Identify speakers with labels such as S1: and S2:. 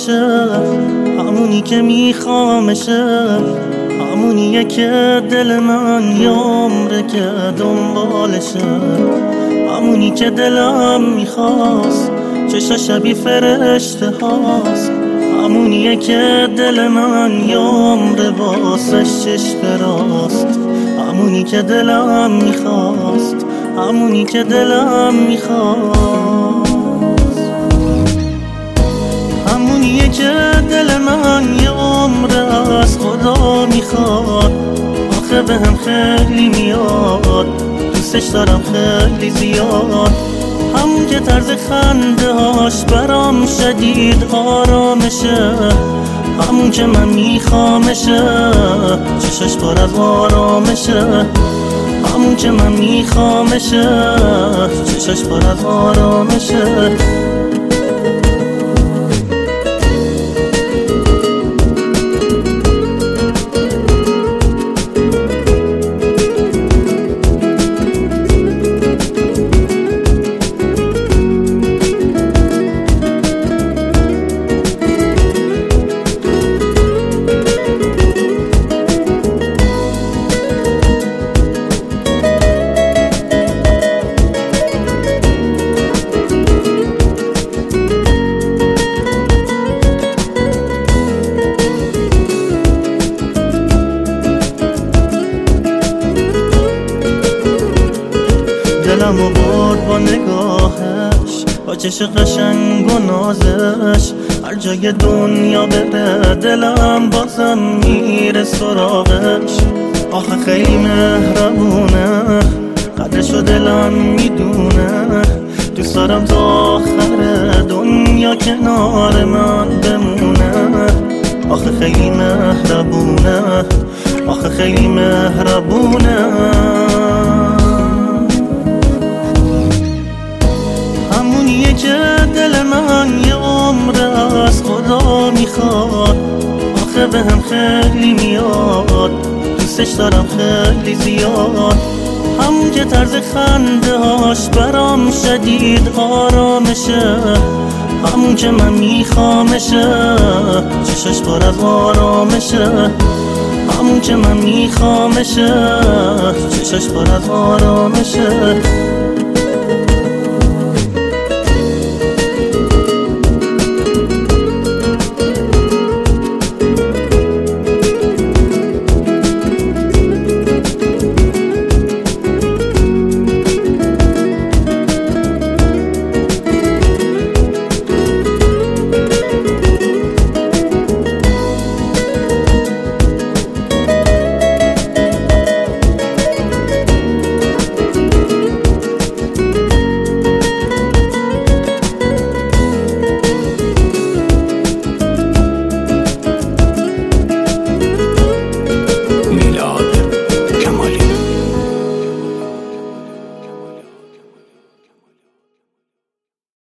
S1: دنبالشه، همونی که میخوامشه، همونیه که دل من یه عمره که دنبالشه، همونی که دلم میخواست، چشا شبیه فرشته هاست، همونیه که دل من یه عمره واسش چشم راست، همونی که دلم میخواست، همونی که دلم میخواست، همونیه که دل من یه عمره از خدا میخواد. آخه بهم خیلی میاد، دوستش دارم خیلی زیاد، همون که طرز خنده هاش برام شدید آرامشه، همون که من میخوامشه، چشاش پر از آرامشه، همون که من میخوامشه، چشاش پر از آرامشه. دلمو برد با نگاهش، با چش قشنگ و نازش، هر جای دنیا بره دلم بازم میره سراغش. آخه خیلی مهربونه، قدرشو دلم میدونه، دوست دارم تا آخر دنیا کنار من بمونه. آخه خیلی مهربونه، آخه خیلی مهربونه، همونیه که دل من یه عمره از خدا میخواد. آخه بهم خیلی میاد، دوستش دارم خیلی زیاد، همون که طرز خنده هاش برام شدید آرامشه، همون که من میخوامشه، چشاش پر از آرامشه، همون که من میخوامشه، چشاش پر از آرامشه.